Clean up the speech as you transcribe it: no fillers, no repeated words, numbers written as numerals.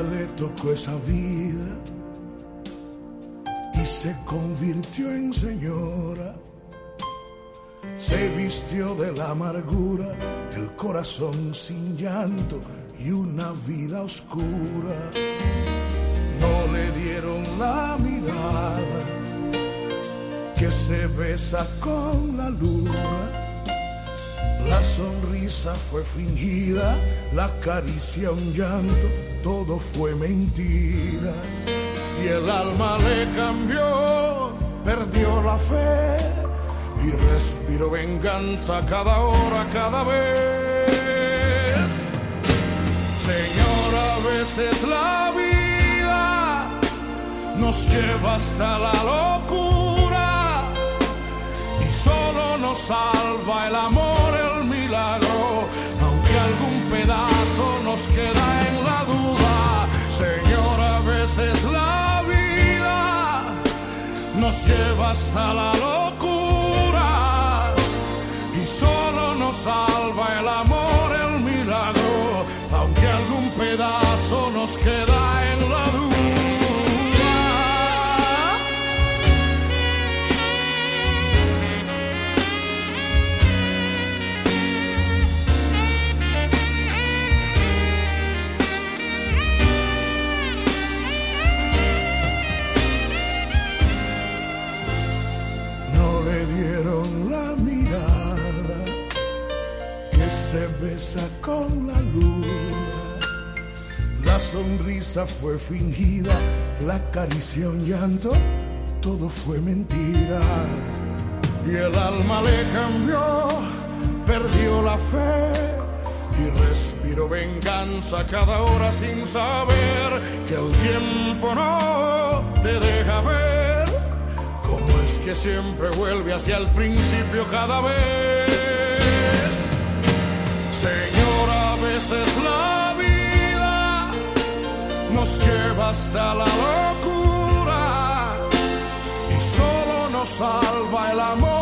ella le tocó esa vida y se convirtió en señora. Se vistió de la amargura, el corazón sin llanto y una vida oscura. No le dieron la mirada que se besa con la luna. La sonrisa fue fingida, la caricia un llanto, todo fue mentira. Y el alma le cambió, perdió la fe y respiró venganza cada hora, cada vez. Señora, a veces la vida nos lleva hasta la locura y solo nos salva el amor, el milagro, aunque algún pedazo nos queda en la duda. Señora, a veces la vida nos lleva hasta la locura y solo nos salva el amor, el milagro, aunque algún pedazo nos queda en la duda. No le dieron la mirada que se besa con la luna. La sonrisa fue fingida, la caricia un llanto, todo fue mentira. Y el alma le cambió, perdió la fe y respiró venganza cada hora sin saber que el tiempo no te deja ver cómo es que siempre vuelve hacia el principio cada vez. Señora, a veces la vida nos lleva hasta la locura y solo nos salva el amor,